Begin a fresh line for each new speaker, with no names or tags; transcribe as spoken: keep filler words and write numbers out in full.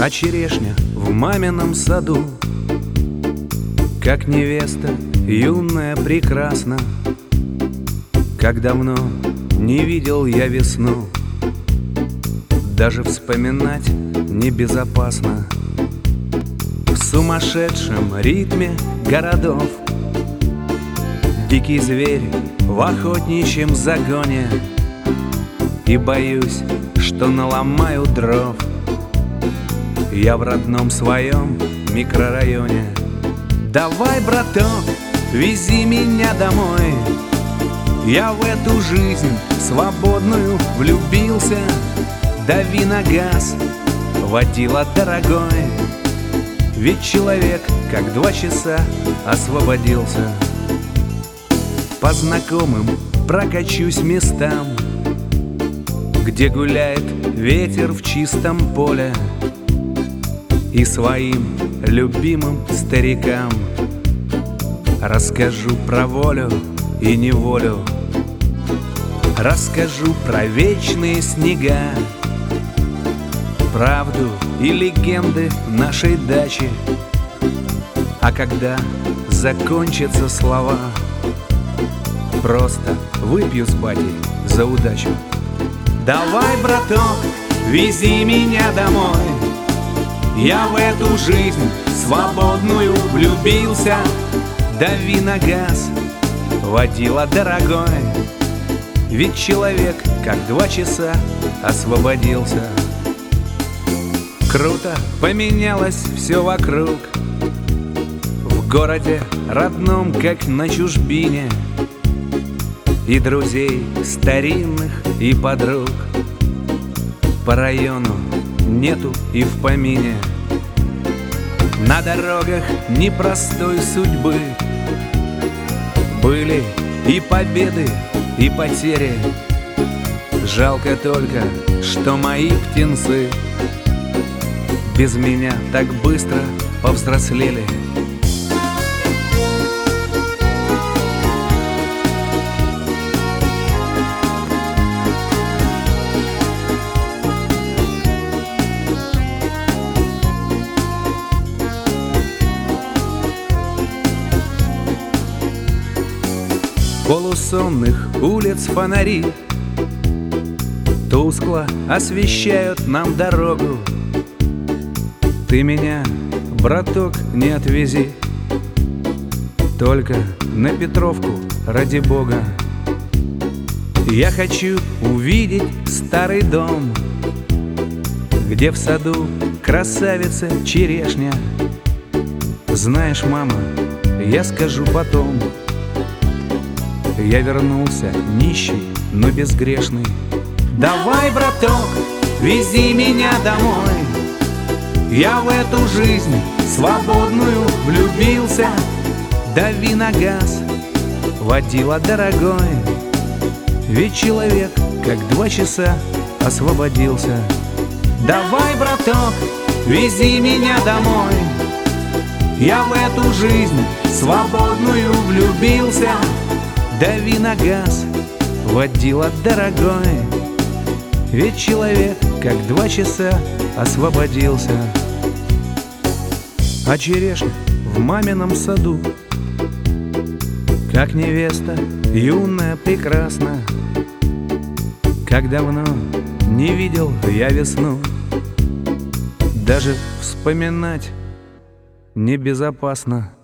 А черешня в мамином саду, как невеста юная прекрасна. Как давно не видел я весну, даже вспоминать небезопасно. В сумасшедшем ритме городов дикий зверь в охотничьем загоне, и боюсь, что наломаю дров я в родном своем микрорайоне. Давай, браток, вези меня домой, я в эту жизнь свободную влюбился. Дави на газ, водила дорогой, ведь человек как два часа освободился. По знакомым прокачусь местам, где гуляет ветер в чистом поле, и своим любимым старикам расскажу про волю и неволю. Расскажу про вечные снега, правду и легенды нашей дачи. А когда закончатся слова, просто выпью с батей за удачу. Давай, браток, вези меня домой, я в эту жизнь свободную влюбился. Дави на газ, водила дорогой, ведь человек как два часа освободился. Круто поменялось все вокруг, в городе родном, как на чужбине, и друзей старинных, и подруг по району нету и в помине. На дорогах непростой судьбы были и победы, и потери. Жалко только, что мои птенцы без меня так быстро повзрослели. Полусонных улиц фонари тускло освещают нам дорогу. Ты меня, браток, не отвези, только на Петровку, ради Бога. Я хочу увидеть старый дом, где в саду красавица черешня. Знаешь, мама, я скажу потом, я вернулся нищий, но безгрешный. Давай, браток, вези меня домой, я в эту жизнь свободную влюбился. Дави на газ, водила дорогой, ведь человек как два часа освободился. Давай, браток, вези меня домой, я в эту жизнь свободную влюбился. Дави на газ, водила дорогой, ведь человек как два часа освободился. А черешня в мамином саду, как невеста юная прекрасна. Как давно не видел я весну, даже вспоминать небезопасно.